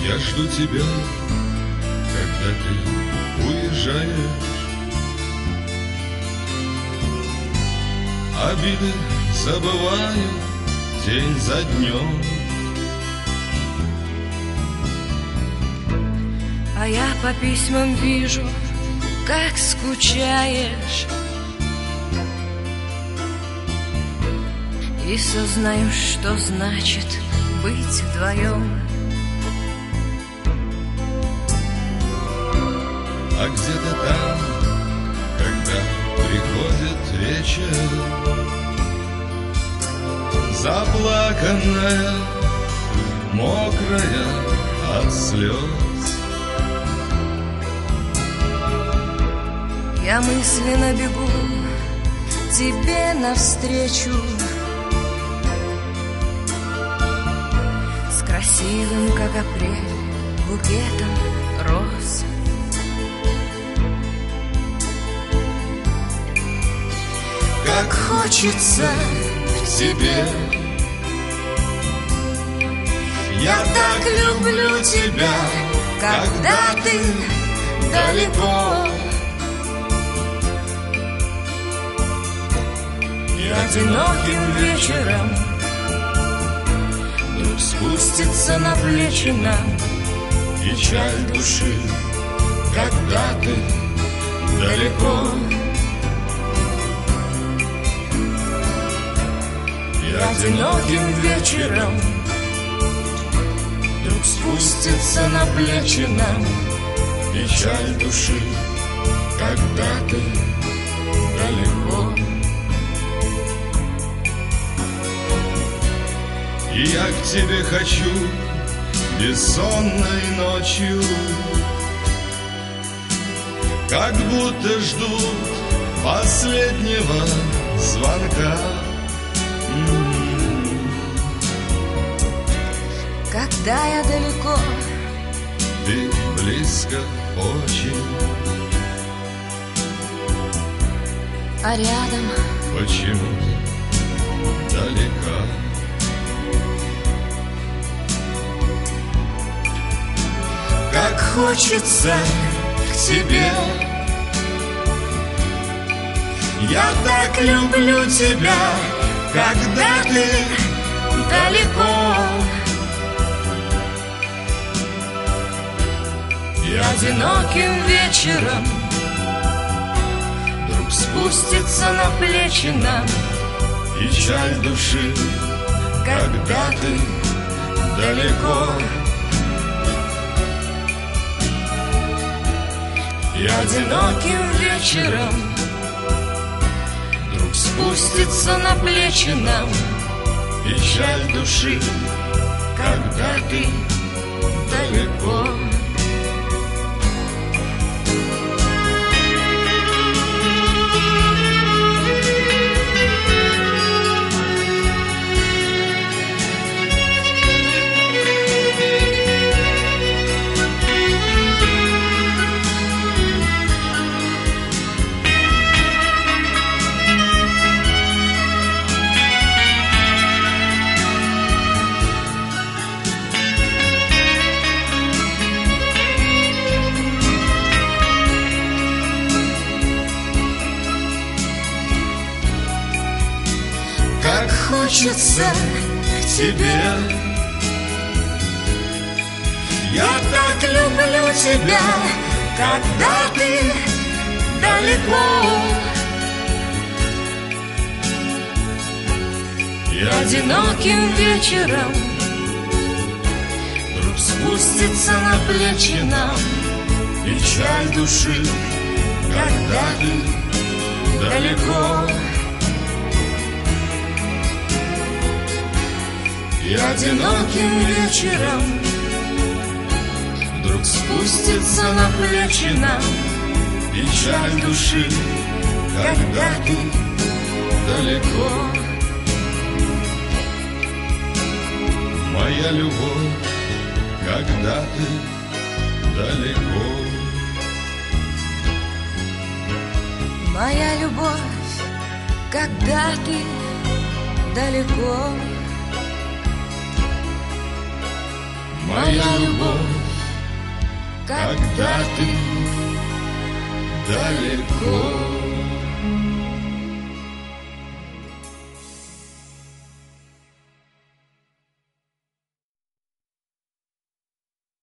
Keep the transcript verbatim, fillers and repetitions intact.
Я жду тебя, когда ты уезжаешь. Обиды забываю день за днем. А я по письмам вижу, как скучаешь, и сознаю, что значит быть вдвоем. А где-то там, когда приходит вечер, заплаканная, мокрая от слез, я мысленно бегу тебе навстречу с красивым, как апрель, букетом роз. Как хочется к тебе, я так люблю тебя, когда ты далеко. И одиноким вечером вдруг спустится на плечи нам печаль души, когда ты далеко. И одиноким вечером вдруг спустится на плечи нам печаль души, когда ты далеко. И я к тебе хочу бессонной ночью, как будто ждут последнего звонка. Когда я далеко, ты близко очень, а рядом почему далека. Как хочется к тебе, я так люблю тебя, когда ты далеко. И одиноким вечером вдруг спустится на плечи нам печаль души, когда ты далеко. И одиноким вечером вдруг спустится на плечи нам печаль души, когда ты далеко. Как хочется к тебе, я так люблю тебя, когда ты далеко. И одиноким вечером вдруг спустится на плечи нам печаль души, когда ты далеко. И одиноким вечером вдруг спустится на плечи нам печаль души, когда ты далеко. Моя любовь, когда ты далеко. моя любовь, когда ты далеко. моя любовь, когда ты далеко.